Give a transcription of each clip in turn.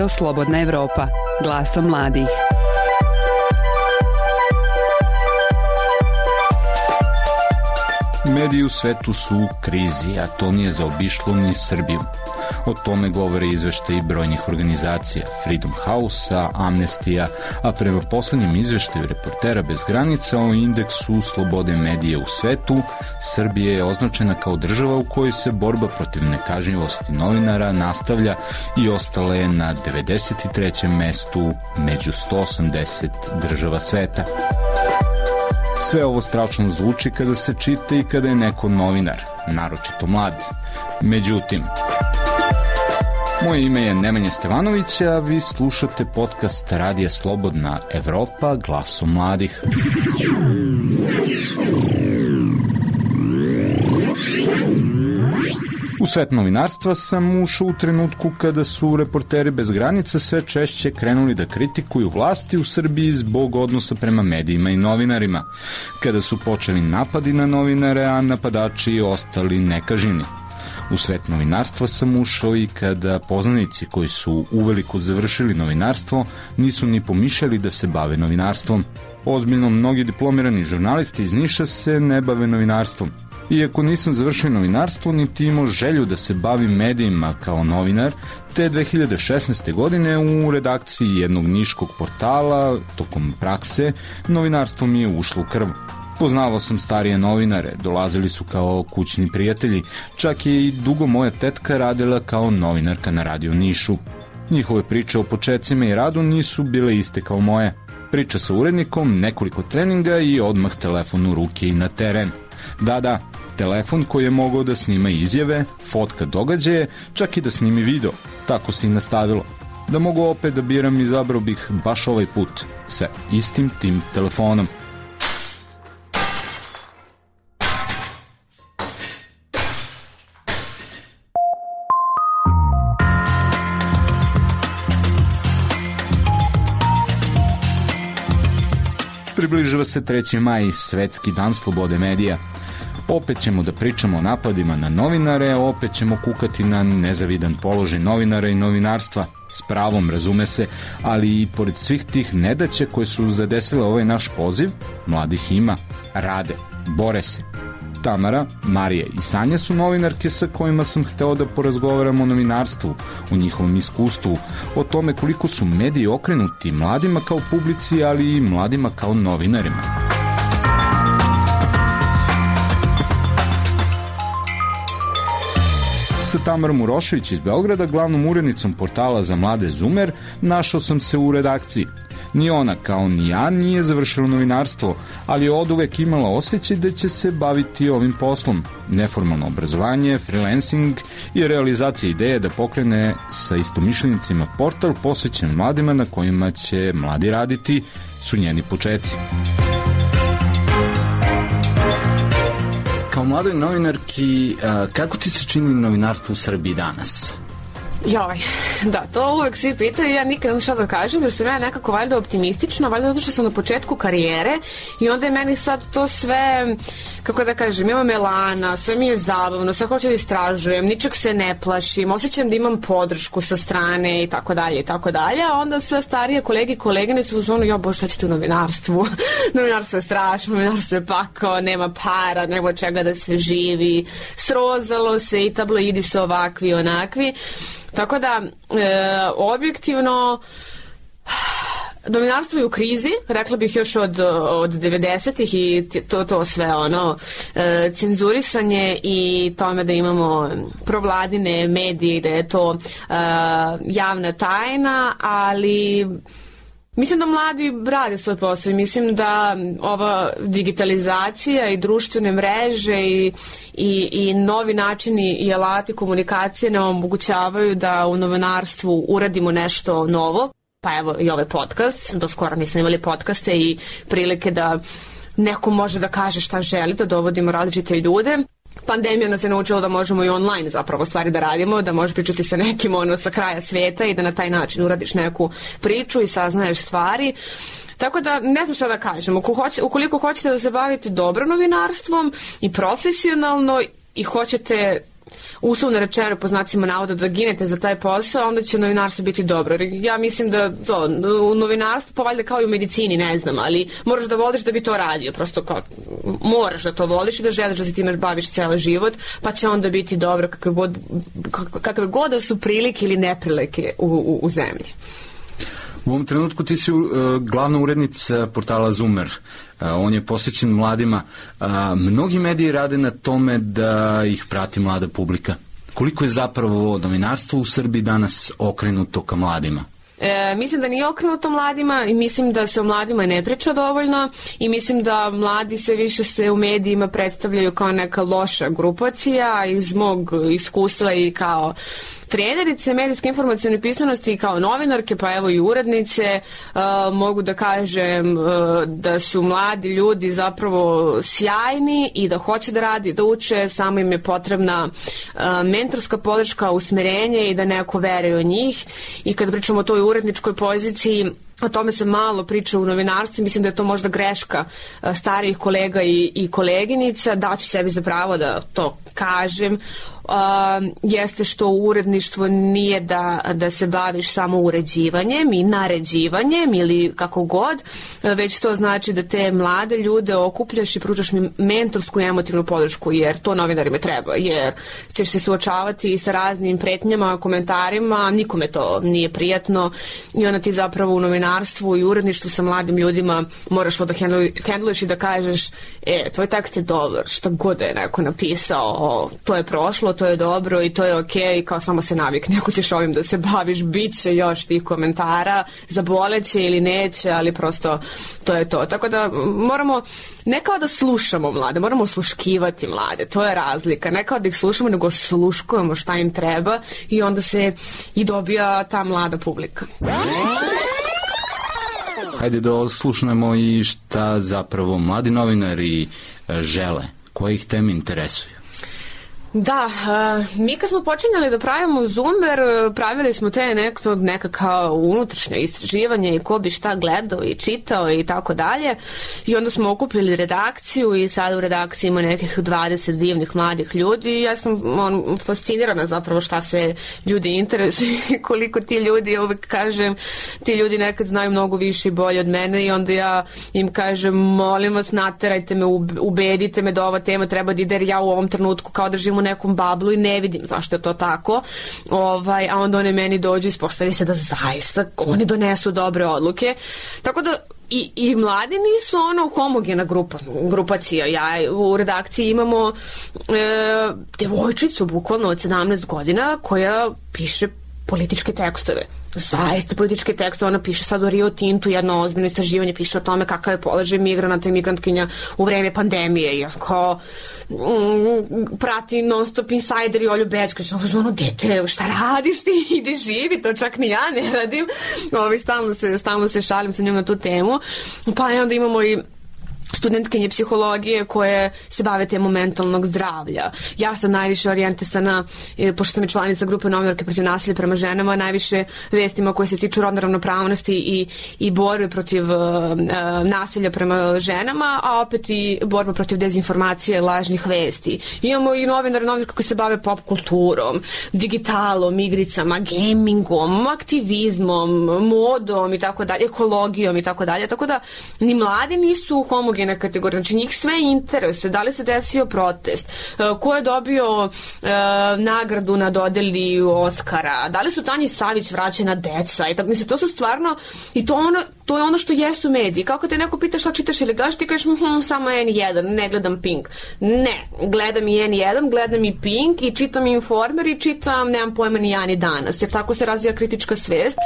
Radio Slobodna Evropa, glasom mladih. Mediji u svetu su u krizi, a to nije zaobišlo ni Srbiju. O tome govore izveštaji brojnih organizacija, Freedom House-a, Amnestija, a prema poslednjem izveštaju Reportera bez granica o indeksu slobode medija u svetu, Srbija je označena kao država u kojoj se borba protiv nekažnjivosti novinara nastavlja i ostala je na 93. mestu među 180 država sveta. Sve ovo strašno zvuči kada se čita i kada je neko novinar, naročito mlad. Međutim, moje ime je Nemanja Stevanović, a vi slušate podcast Radija Slobodna Evropa, glasom mladih. U svet novinarstva sam ušao u trenutku kada su Reporteri bez granica sve češće krenuli da kritikuju vlasti u Srbiji zbog odnosa prema medijima i novinarima, kada su počeli napadi na novinare, a napadači ostali nekažnjeni. U svet novinarstva sam ušao i kada poznanici koji su uveliko završili novinarstvo nisu ni pomišljali da se bave novinarstvom. Ozbiljno, mnogi diplomirani žurnalisti iz Niša se ne bave novinarstvom. Iako nisam završio novinarstvo, niti imao želju da se bavim medijima kao novinar, te 2016. godine u redakciji jednog niškog portala, tokom prakse, novinarstvo mi je ušlo u krv. Poznavao sam starije novinare, dolazili su kao kućni prijatelji, čak je i dugo moja tetka radila kao novinarka na Radio Nišu. Njihove priče o početcima i radu nisu bile iste kao moje. Priča sa urednikom, nekoliko treninga i odmah telefon u ruke i na teren. Da, telefon koji je mogao da snima izjave, fotka događaje, čak i da snimi video. Tako se i nastavilo. Da mogu opet da biram, izabrao bih baš ovaj put, sa istim tim telefonom. Približava se 3. maj, svetski dan slobode medija. Opet ćemo da pričamo o napadima na novinare, opet ćemo kukati na nezavidan položaj novinara i novinarstva. S pravom, razume se, ali i pored svih tih nedaća koje su zadesile ovaj naš poziv, mladih ima, rade, bore se. Tamara, Marija i Sanja su novinarke sa kojima sam hteo da porazgovaram o novinarstvu, o njihovom iskustvu, o tome koliko su mediji okrenuti mladima kao publici, ali i mladima kao novinarima. Sa Tamarom Urošević iz Beograda, glavnom urednicom portala za mlade Zumer, našao sam se u redakciji. Ni ona, kao ni ja, nije završila novinarstvo, ali je oduvek imala osjećaj da će se baviti ovim poslom. Neformalno obrazovanje, freelancing i realizacija ideje da pokrene sa istomišljenicima portal posvećen mladima na kojima će mladi raditi su njeni počeci. Kao mladoj novinarki, kako ti se čini novinarstvo u Srbiji danas? Da, to uvek svi pitaju, ja nikad ne znam šta da kažem, jer sam ja nekako valjda optimistična, valjda zato što sam na početku karijere i onda je meni sad to sve, kako da kažem, imam elana, sve mi je zabavno, sve hoću da istražujem, ničeg se ne plašim, osjećam da imam podršku sa strane i tako dalje, a onda sve starije kolege i kolegine su u zonu, bože, šta ćete u novinarstvu? Novinarstvo je strašno, novinarstvo je pakao, nema para, nema čega da se živi, srozalo se i tabloidi su ovakvi i onakvi. Tako da, objektivno, novinarstvo je u krizi, rekla bih još od 90-ih i to sve cenzurisanje i tome da imamo provladine medije, da je to javna tajna, ali mislim da mladi rade svoj posao i mislim da ova digitalizacija i društvene mreže i novi načini i alati komunikacije nam omogućavaju da u novinarstvu uradimo nešto novo. Pa evo i ovaj podcast, do skoro nismo imali podcaste i prilike da neko može da kaže šta želi, da dovodimo različite ljude. Pandemija nas je naučila da možemo i online zapravo stvari da radimo, da možeš pričati sa nekim sa kraja svijeta i da na taj način uradiš neku priču i saznaješ stvari. Tako da ne znam šta da kažem, ukoliko hoćete da se bavite dobro novinarstvom i profesionalno i hoćete uslovno rečeno po znacima navoda da ginete za taj posao, onda će novinarstvo biti dobro. Ja mislim da u novinarstvu, pa valjda kao i u medicini, ne znam, ali moraš da voliš da bi to radio, prosto kao moraš da to voliš i da želiš da se time baviš ceo život, pa će onda biti dobro kakve god da su prilike ili neprilike u zemlji. U ovom trenutku ti si glavna urednica portala Zoomer. On je posvećen mladima. Mnogi mediji rade na tome da ih prati mlada publika. Koliko je zapravo novinarstvo u Srbiji danas okrenuto ka mladima? Mislim da nije okrenuto mladima i mislim da se o mladima ne priča dovoljno i mislim da mladi sve više se u medijima predstavljaju kao neka loša grupacija. Iz mog iskustva i kao trenerice medijske informacione pismenosti i kao novinarke, pa evo i urednice, mogu da kažem da su mladi ljudi zapravo sjajni i da hoće da radi, da uče, samo im je potrebna mentorska podrška, usmerenje i da neko veruje u njih. I kad pričamo o toj uredničkoj poziciji, o tome se malo priča u novinarstvu, mislim da je to možda greška starijih kolega i koleginica, daću sebi za pravo da to kažem. Jeste što uredništvo nije da se baviš samo uređivanjem i naređivanjem ili kako god, već to znači da te mlade ljude okupljaš i pružaš mi mentorsku i emotivnu podršku, jer to novinarima treba, jer ćeš se suočavati sa raznim pretnjama, komentarima, nikome to nije prijatno i onda ti zapravo u novinarstvu i uredništvu sa mladim ljudima moraš to da hendluješ i da kažeš tvoj tekst je dobar, šta god je neko napisao, to je prošlo, to je dobro i to je okej, kao samo se navikne, ako ćeš ovim da se baviš, bit će još tih komentara, zaboleće ili neće, ali prosto to je to. Tako da moramo, ne kao da slušamo mlade, moramo osluškivati mlade, to je razlika. Ne kao da ih slušamo, nego osluškujemo šta im treba i onda se i dobija ta mlada publika. Hajde da oslušnemo i šta zapravo mladi novinari žele, koje ih teme interesuju. Da, mi kad smo počinjali da pravimo Zoomer, pravili smo te neka kao unutrašnje istraživanje i ko bi šta gledao i čitao i tako dalje. I onda smo okupili redakciju i sad u redakciji ima nekih 20 divnih mladih ljudi i ja sam fascinirana zapravo šta sve ljudi interesuju i koliko ti ljudi, uvek kažem, ti ljudi nekad znaju mnogo više i bolje od mene i onda ja im kažem, molim vas, naterajte me, ubedite me da ova tema treba da ide, jer ja u ovom trenutku kao držim u nekom bablu i ne vidim zašto je to tako, a onda one meni dođu i ispostavi se da zaista oni donesu dobre odluke, tako da i mladi nisu homogena grupacija. Ja u redakciji imamo devojčicu bukvalno od 17 godina koja piše političke tekstove. Zaista političke tekste, ona piše sad o Rio Tintu, jedno ozbiljno istraživanje, piše o tome kakav je položaj migranata i migrantkinja u vreme pandemije i ako prati non stop Insider i Olju Bećković, dete, šta radiš ti, ide živi, to čak ni ja ne radim, stalno se šalim sa njom na tu temu, pa onda imamo i studentkinje psihologije koje se bave temom mentalnog zdravlja. Ja sam najviše orijentisana, pošto sam i članica grupe novinarke protiv nasilja prema ženama, najviše vestima koje se tiču rodne ravnopravnosti i borbe protiv nasilja prema ženama, a opet i borba protiv dezinformacije, lažnih vesti. Imamo i novinarke koji se bave pop kulturom, digitalom, igricama, gamingom, aktivizmom, modom i tako dalje, ekologijom i tako dalje. Tako da ni mladi nisu homogeni kategorija, znači njih sve interesuje, da li se desio protest, ko je dobio nagradu na dodeli Oskara, da li su Tanji Savić vraćena deca i tako, mislim, to su stvarno i to je ono što jesu mediji. Kako te neko pita šta čitaš ili gledaš, ti kažeš samo N1, ne gledam Pink. Ne, gledam i N1, gledam i Pink i čitam i Informer i čitam, nemam pojma, ni ja ni danas, jer tako se razvija kritička svest.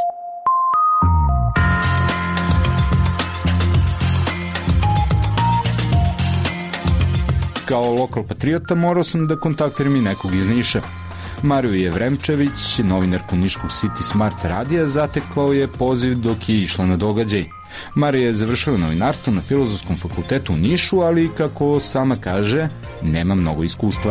Kao lokal patriota morao sam da kontaktiram i nekog iz Niša. Mariju Jevremčević, novinarku niškog City Smart radija, zatekao je poziv dok je išla na događaj. Marija je završila novinarstvo na Filozofskom fakultetu u Nišu, ali, kako sama kaže, nema mnogo iskustva.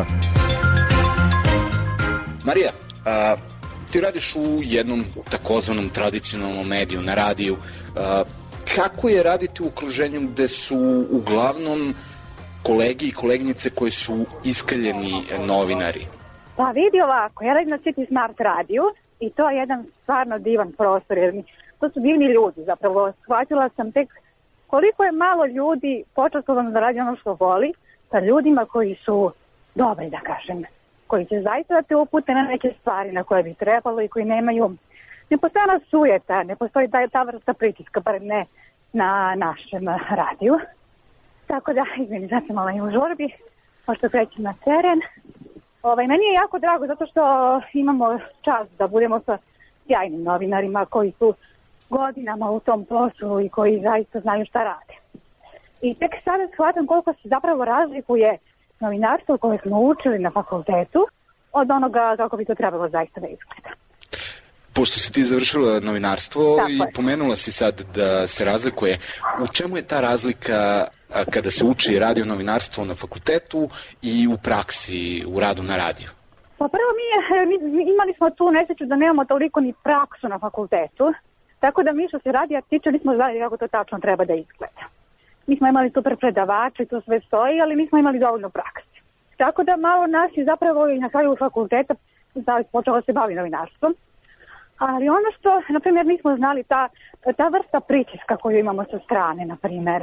Marija, ti radiš u jednom takozvanom tradicionalnom mediju, na radiju. Kako je raditi u okruženju gde su uglavnom kolegi i koleginice koji su iskaljeni novinari? Pa vidi ovako, ja radim na City Smart radiju i to je jedan stvarno divan prostor, jer to su divni ljudi zapravo. Shvatila sam tek koliko je malo ljudi počastovano da radi ono što voli, sa ljudima koji su dobri, da kažem, koji će zaista da te upute na neke stvari na koje bi trebalo i koji nemaju, ne postoji ona sujeta, ne postoji ta vrsta pritiska, bar ne na našem radiju. Tako da, izvini, sad sam malo u žurbi, pošto krećem na teren. Meni je jako drago zato što imamo čast da budemo sa sjajnim novinarima koji su godinama u tom poslu i koji zaista znaju šta rade. I tek sada shvatam koliko se zapravo razlikuje novinarstvo koje smo učili na fakultetu od onoga kako bi to trebalo zaista da izgleda. Pošto si ti završila novinarstvo i pomenula si sad da se razlikuje, u čemu je ta razlika kada se uči radio novinarstvo na fakultetu i u praksi, u radu na radiju? Pa prvo mi imali smo tu nesreću da nemamo toliko ni praksu na fakultetu, tako da mi što se radija tiče nismo znali kako to tačno treba da izgleda. Mi smo imali super predavače, to sve stoji, ali nismo imali dovoljno prakse. Tako da malo nas je zapravo i na kraju fakulteta počelo se bavi novinarstvom. Ali ono što, na primjer, nismo znali, ta vrsta pritiska koju imamo sa strane, na primjer.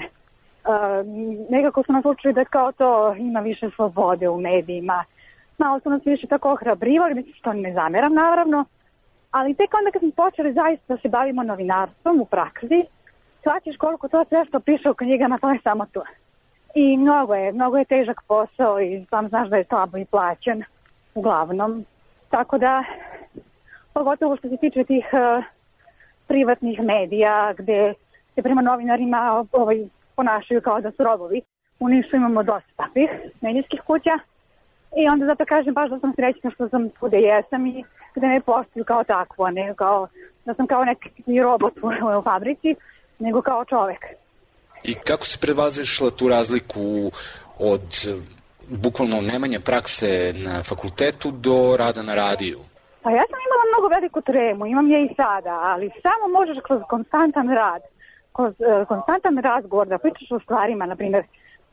Nekako su nas učili da kao to ima više slobode u medijima. Malo su nas više tako ohrabrivali, mislim što ne zameram naravno. Ali tek onda kad smo počeli zaista da se bavimo novinarstvom u praksi, shvatiš koliko to sve što piše u knjigama, to je samo to. I mnogo je težak posao i sam znaš da je slabo i plaćen, uglavnom. Tako da, pogotovo što se tiče tih privatnih medija gde se prema novinarima ponašaju kao da su robovi. U Nišu imamo dosta takvih medijskih kuća i onda zato kažem baš da sam srećna što sam tu gde jesam i gde me postavljaju kao takvo, ne kao da sam kao neki robot u fabrici, nego kao čovek. I kako si prevazišla tu razliku od bukvalno nemanja prakse na fakultetu do rada na radiju? Pa ja sam imala mnogo veliku tremu, imam je i sada, ali samo možeš kroz konstantan rad, kroz konstantan razgovor da pričaš o stvarima, na primjer,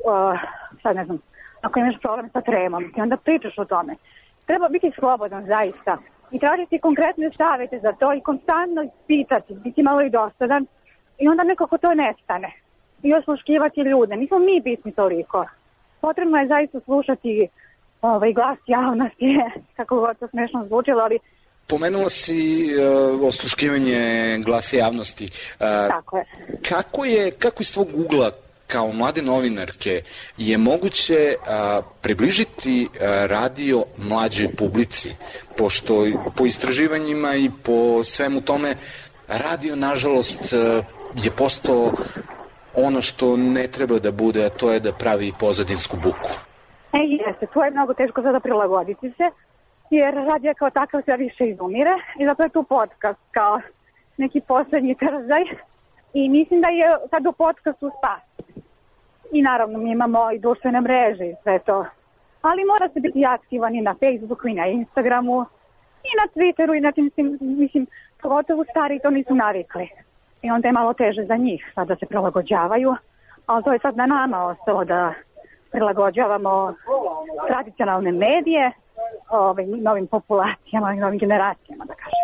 sad ne znam, ako imaš problem sa tremom, ti onda pričaš o tome. Treba biti slobodan zaista i tražiti konkretne savjete za to i konstantno pitati, biti malo i dosadan i onda nekako to nestane. I osluškivati ljude, nismo mi pismi toliko. Potrebno je zaista slušati glas javnosti, kako god to smešno zvučilo, ali... Pomenula si osluškivanje glasa javnosti. Tako je. Kako iz tvog ugla kao mlade novinarke je moguće približiti radio mlađoj publici? Pošto po istraživanjima i po svemu tome radio, nažalost, je postao ono što ne treba da bude, a to je da pravi pozadinsku buku. Jeste, to je mnogo teško sada prilagoditi se, jer radio kao takav sve više izumire i zato je tu podcast kao neki poslednji trzaj i mislim da je sad u podcastu spas. I naravno mi imamo i društvene mreže i sve to, ali mora se biti aktivan i na Facebooku i na Instagramu i na Twitteru i na tim, mislim, pogotovo stari to nisu navikli. I onda je malo teže za njih sad da se prilagođavaju, ali to je sad na nama ostalo da prilagođavamo tradicionalne medije novim populacijama i novim generacijama, da kažem.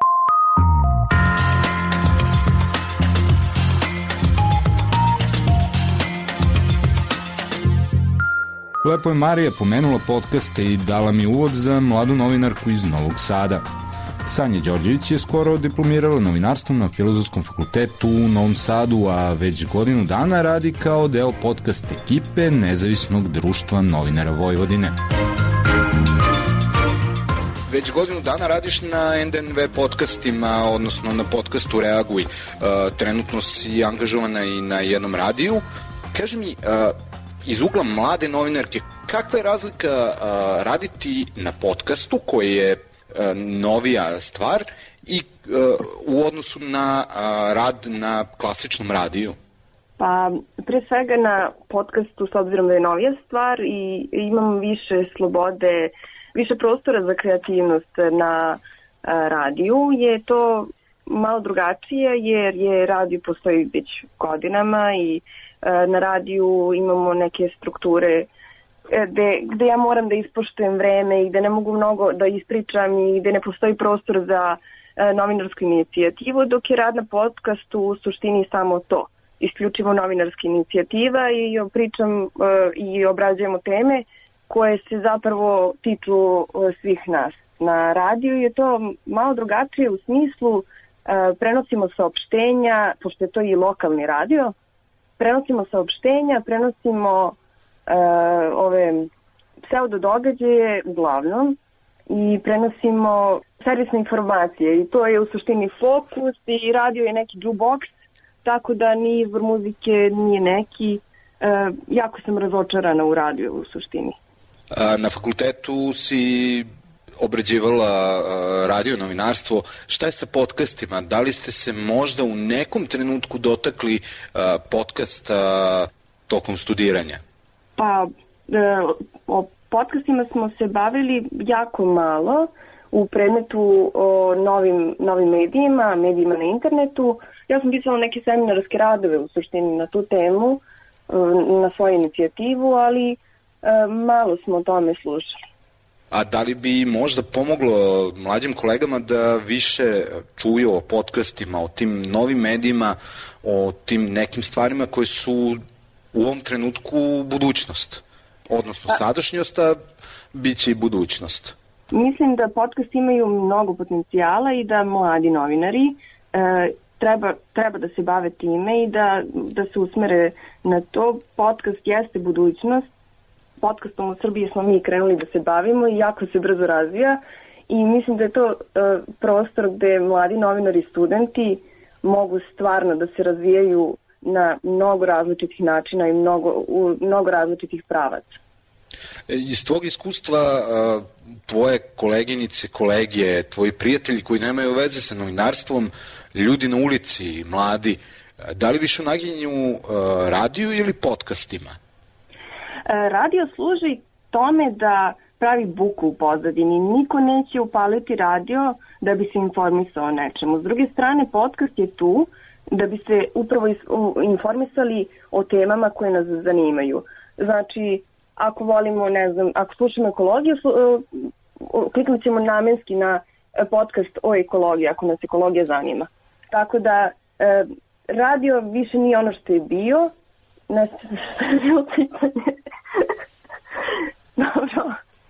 Lepo je Marija pomenula podcaste i dala mi uvod za mladu novinarku iz Novog Sada. Sanja Đorđević je skoro diplomirala novinarstvom na Filozofskom fakultetu u Novom Sadu, a već godinu dana radi kao deo podcast ekipe Nezavisnog društva novinara Vojvodine. Već godinu dana radiš na NDNV podcastima, odnosno na podcastu Reaguj. Trenutno si angažovana i na jednom radiju. Kaži mi, iz ugla mlade novinarke, kakva je razlika raditi na podcastu koji je novija stvar i u odnosu na rad na klasičnom radiju? Pa, pre svega na podcastu, s obzirom da je novija stvar i imam više slobode, više prostora za kreativnost na radiju, je to malo drugačije jer je radio postoji već godinama i na radiju imamo neke strukture gde ja moram da ispoštujem vreme i gde ne mogu mnogo da ispričam i gde ne postoji prostor za novinarsku inicijativu, dok je rad na podcastu u suštini samo to. Isključivo novinarska inicijativa i pričam i obrađujemo teme koje se zapravo tiču svih nas. Na radiju je to malo drugačije u smislu prenosimo saopštenja, pošto je to i lokalni radio, prenosimo saopštenja, prenosimo ove pseudo događaje uglavnom i prenosimo servisne informacije i to je u suštini fokus i radio je neki jukebox, tako da ni izbor muzike nije neki. Jako sam razočarana u radiju u suštini. Na fakultetu si obrađivala radio novinarstvo. Šta je sa podcastima? Da li ste se možda u nekom trenutku dotakli podcasta tokom studiranja? Pa, o podcastima smo se bavili jako malo u predmetu o novim medijima na internetu. Ja sam pisala neke seminarske radove u suštini na tu temu, na svoju inicijativu, ali malo smo o tome slušali. A da li bi možda pomoglo mlađim kolegama da više čuju o podcastima, o tim novim medijima, o tim nekim stvarima koje su u ovom trenutku budućnost? Odnosno sadašnjost, a bit će i budućnost. Mislim da podcast imaju mnogo potencijala i da mladi novinari treba da se bave time i da se usmere na to. Podcast jeste budućnost. Podcastom u Srbiji smo mi krenuli da se bavimo i jako se brzo razvija i mislim da je to prostor gde mladi novinari i studenti mogu stvarno da se razvijaju na mnogo različitih načina i u mnogo različitih pravaca. Iz tvog iskustva, tvoje koleginice, kolege, tvoji prijatelji koji nemaju veze sa novinarstvom, ljudi na ulici, mladi, da li više naginju radiju ili podcastima? Radio služi tome da pravi buku u pozadini. Niko neće upaliti radio da bi se informisao o nečemu. S druge strane, podcast je tu da bi se upravo informisali o temama koje nas zanimaju. Znači, ako volimo, ne znam, ako slušamo ekologiju, kliknut ćemo namenski na podcast o ekologiji, ako nas ekologija zanima. Tako da, radio više nije ono što je bio. Ne znam što je bilo pitanje. Dobro.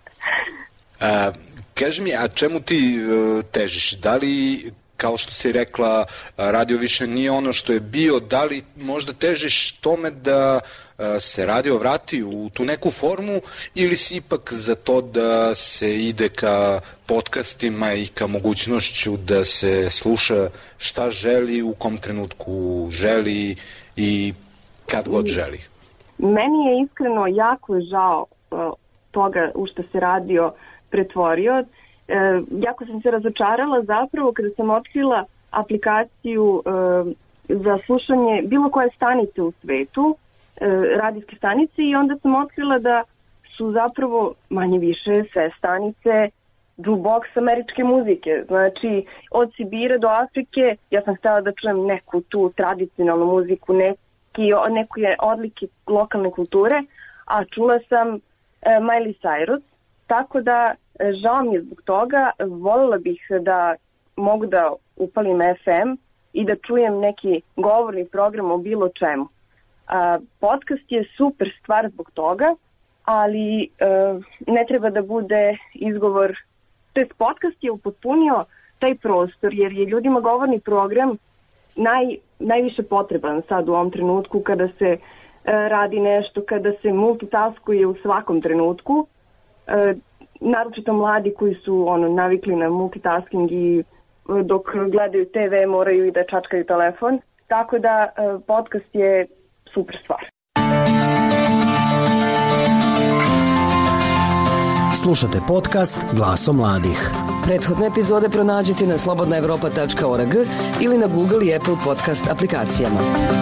Kaži mi, a čemu ti težiš? Da li, kao što si rekla, radio više nije ono što je bio, da li možda težiš tome da se radio vrati u tu neku formu ili si ipak za to da se ide ka podcastima i ka mogućnošću da se sluša šta želi, u kom trenutku želi i kad god želi? Meni je iskreno jako žao toga u što se radio pretvorio. Jako sam se razočarala zapravo kada sam otkrila aplikaciju za slušanje bilo koje stanice u svetu, radijske stanice, i onda sam otkrila da su zapravo manje više sve stanice jukebox američke muzike. Znači, od Sibira do Afrike ja sam htjela da čujem neku tu tradicionalnu muziku, neke odlike lokalne kulture, a čula sam Miley Cyrus, tako da žao mi je zbog toga. Voljela bih da mogu da upalim FM i da čujem neki govorni program o bilo čemu. Podcast je super stvar zbog toga, ali ne treba da bude izgovor. To jest, podcast je upotpunio taj prostor jer je ljudima govorni program najviše potreban sad u ovom trenutku kada se radi nešto, kada se multitaskuje u svakom trenutku. Naročito mladi koji su navikli na multitasking i dok gledaju TV moraju i da čačkaju telefon. Tako da podcast je super stvar. Slušate podcast Glasom mladih. Prethodne epizode pronađite na slobodnaevropa.org ili na Google i Apple podcast aplikacijama.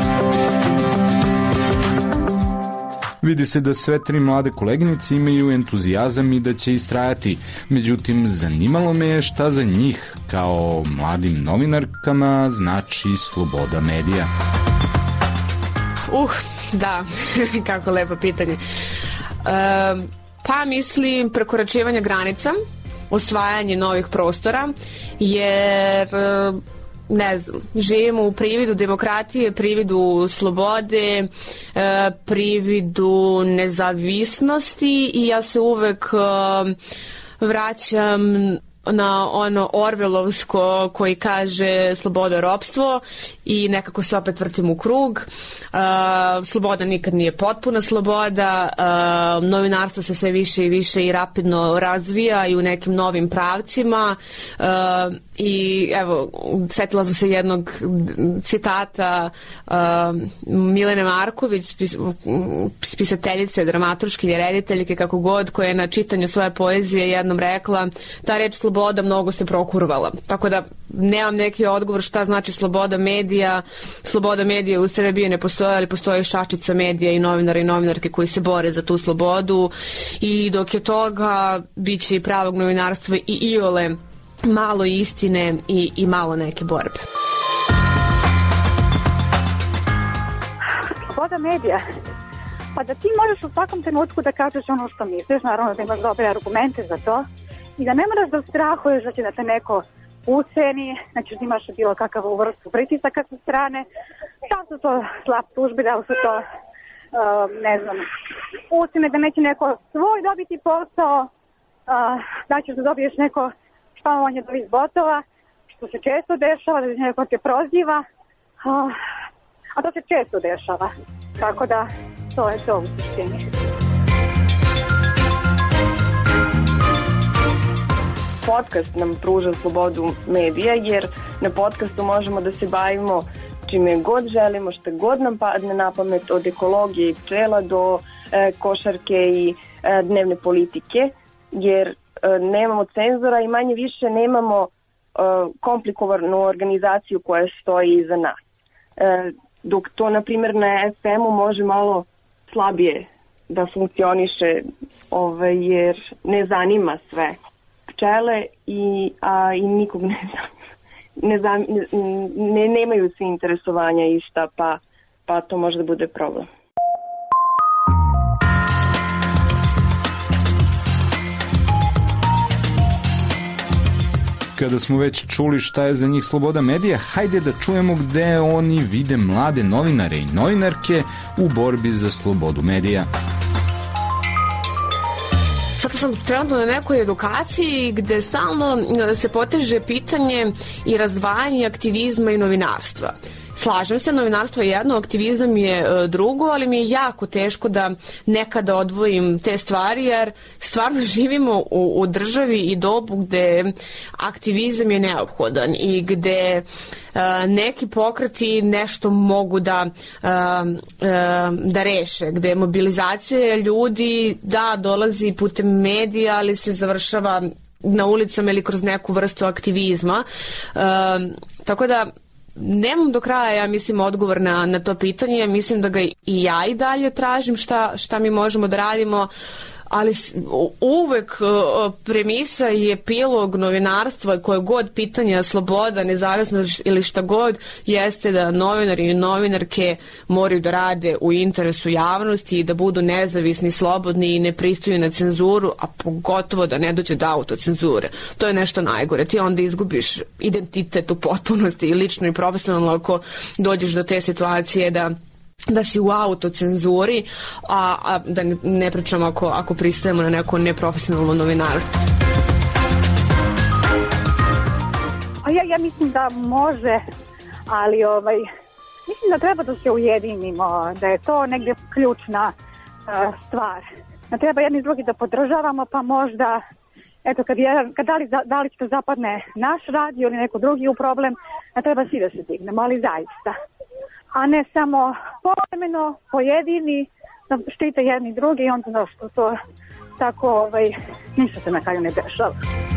Vidi se da sve tri mlade koleginice imaju entuzijazam i da će istrajati. Međutim, zanimalo me je šta za njih, kao mladim novinarkama, znači sloboda medija. Da, kako lepo pitanje. Pa mislim prekoračivanje granica, osvajanje novih prostora, jer ne znam, živimo u prividu demokratije, prividu slobode, prividu nezavisnosti i ja se uvek vraćam na ono Orvelovsko koji kaže sloboda ropstvo i nekako se opet vrtim u krug. Sloboda nikad nije potpuna sloboda, novinarstvo se sve više i više i rapidno razvija i u nekim novim pravcima i evo, setila sam se jednog citata Milene Marković, pisateljice, dramaturškinje, rediteljke, kako god, koja je na čitanju svoje poezije jednom rekla, ta reč sloboda mnogo se prokurvala. Tako da nemam neki odgovor šta znači sloboda medija. Sloboda medija u Srbiji ne postoji, ali postoji šačica medija i novinara i novinarke koji se bore za tu slobodu i dok je toga bit će i pravog novinarstva i iole malo istine i malo neke borbe. Sloboda medija. Pa da ti možeš u svakom trenutku da kažeš ono što misliš, naravno da imaš dobre argumente za to i da ne moraš da strahuješ da će da te neko uceni, znači da imaš bilo kakvu vrstu pritisaka sa strane. Da su to slab tužbi, da su to, ne znam, ucene da neće neko svoj dobiti posao, da ćeš da dobiješ neko špamovanje do ovih botova, što se često dešava, da neko te proziva, a to se često dešava. Tako da, to je to u suštini. Podcast nam pruža slobodu medija, jer na podcastu možemo da se bavimo čime god želimo, što god nam padne na pamet, od ekologije i pčela do košarke i dnevne politike, jer nemamo cenzora i manje više nemamo komplikovanu organizaciju koja stoji iza nas. Dok to, na primjer, na FM-u može malo slabije da funkcioniše, jer ne zanima sve pčele i nikog nemaju svi interesovanja ista, pa to može da bude problem. Kada smo već čuli šta je za njih sloboda medija, hajde da čujemo gde oni vide mlade novinare i novinarke u borbi za slobodu medija. Sada sam trenutno na nekoj edukaciji gde stalno se poteže pitanje i razdvajanje aktivizma i novinarstva. Slažem se, novinarstvo je jedno, aktivizam je drugo, ali mi je jako teško da nekada odvojim te stvari, jer stvarno živimo u državi i dobu gde aktivizam je neophodan i gde neki pokreti nešto mogu da reše, gde mobilizacija ljudi dolazi putem medija, ali se završava na ulicama ili kroz neku vrstu aktivizma. Tako da nemam do kraja, ja mislim, odgovor na to pitanje. Mislim da ga i ja i dalje tražim šta mi možemo da radimo, ali uvek premisa i epilog novinarstva, koje god pitanja, sloboda, nezavisnost ili šta god, jeste da novinari i novinarke moraju da rade u interesu javnosti i da budu nezavisni, slobodni i ne pristaju na cenzuru, a pogotovo da ne dođe do autocenzure. To je nešto najgore. Ti onda izgubiš identitet u potpunosti i lično i profesionalno ako dođeš do te situacije da si u autocenzuri, a da ne pričamo ako pristajemo na neko neprofesionalno novinarstvo. Ja mislim da može, ali mislim da treba da se ujedinimo, da je to negdje ključna stvar. Da treba jedni drugi da podržavamo, pa možda, eto, da li će zapadne naš radio ili neko drugi u problem, da treba svi da se dignemo, ali zaista. A ne samo povremeno, pojedini, da štite jedni drugi i onda što to tako, ništa se na kraju ne dešava.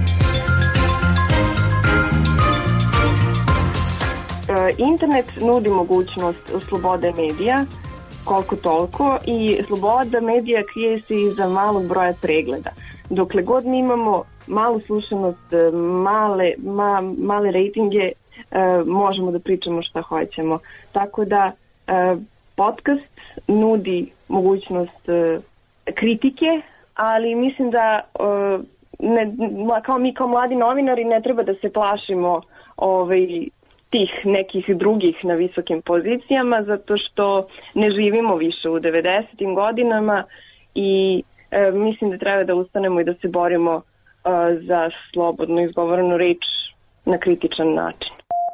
Internet nudi mogućnost slobode medija, koliko toliko, i sloboda medija krije se iza malog broja pregleda. Dokle god mi imamo malu slušanost, male rejtinge, možemo da pričamo šta hoćemo. Tako da podcast nudi mogućnost kritike, ali mislim da mi kao mladi novinari ne treba da se plašimo tih nekih drugih na visokim pozicijama, zato što ne živimo više u 90. godinama i mislim da treba da ustanemo i da se borimo za slobodno izgovorenu reč na kritičan način.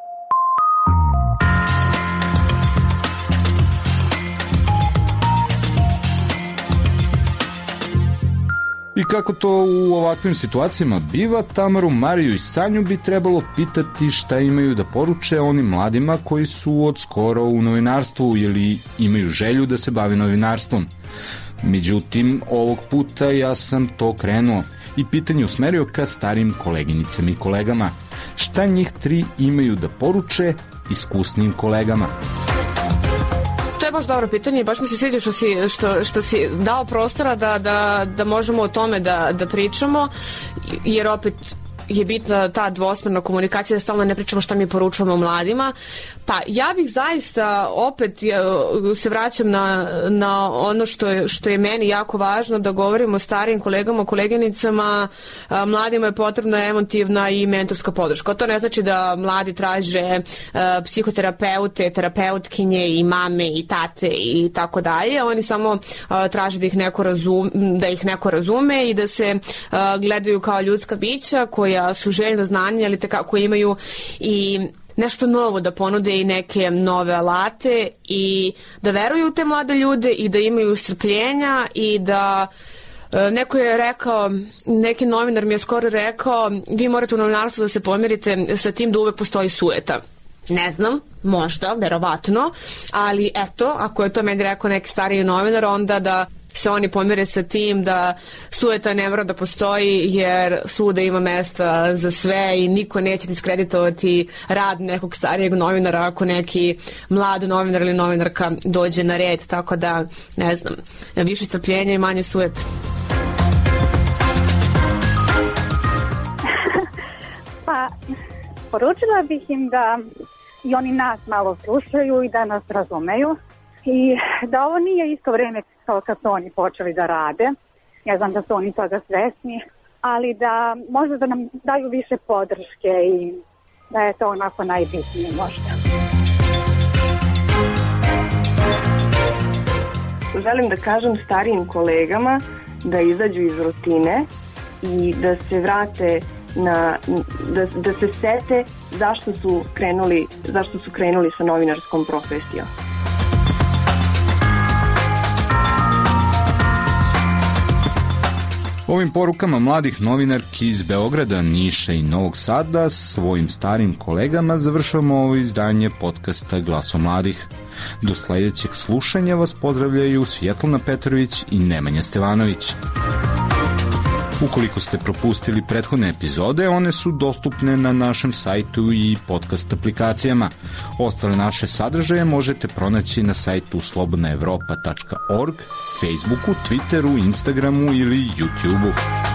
I kako to u ovakvim situacijama biva, Tamaru, Mariju i Sanju bi trebalo pitati šta imaju da poruče onim mladima koji su od skoro u novinarstvu ili imaju želju da se bave novinarstvom. Međutim, ovog puta ja sam to krenuo i pitanje usmerio ka starim koleginicama i kolegama. Šta njih 3 imaju da poruče iskusnim kolegama? To je baš dobro pitanje i baš mi se sviđa što si dao prostora da možemo o tome da pričamo, jer opet je bitna ta dvosmerna komunikacija, da stalno ne pričamo šta mi poručujemo mladima. Pa ja bih zaista opet se vraćam na ono što je meni jako važno, da govorimo o starijim kolegama, koleginicama. Mladima je potrebna emotivna i mentorska podrška. To ne znači da mladi traže psihoterapeute, terapeutkinje i mame i tate i tako dalje. Oni samo traže da ih neko razume i da se gledaju kao ljudska bića koja su željna znanja, ali koji imaju i nešto novo da ponude i neke nove alate i da veruju u te mlade ljude i da imaju strpljenja i da neko je rekao, neki novinar mi je skoro rekao, vi morate u novinarstvu da se pomirite sa tim da uvek postoji sujeta. Ne znam, možda, verovatno, ali eto, ako je to meni rekao neki stariji novinar, onda da se oni pomire sa tim da sujeta ne mora da postoji, jer svuda ima mesta za sve i niko neće diskreditovati rad nekog starijeg novinara ako neki mlad novinar ili novinarka dođe na red, tako da, ne znam, više strpljenja i manje sujeta. Pa, poručila bih im da i oni nas malo slušaju i da nas razumeju i da ovo nije isto vreme kao kad su oni počeli da rade. Ja znam da su oni toga svesni, ali da možda da nam daju više podrške i da je to onako najbitnije možda. Želim da kažem starijim kolegama da izađu iz rutine i da se vrate da se sete zašto su krenuli sa novinarskom profesijom. Ovim porukama mladih novinarki iz Beograda, Niša i Novog Sada svojim starim kolegama završavamo ovo izdanje podcasta Glaso mladih. Do sledećeg slušanja vas pozdravljaju Svjetlana Petrović i Nemanja Stevanović. Ukoliko ste propustili prethodne epizode, one su dostupne na našem sajtu i podcast aplikacijama. Ostale naše sadržaje možete pronaći na sajtu slobodnaevropa.org, Facebooku, Twitteru, Instagramu ili YouTubeu.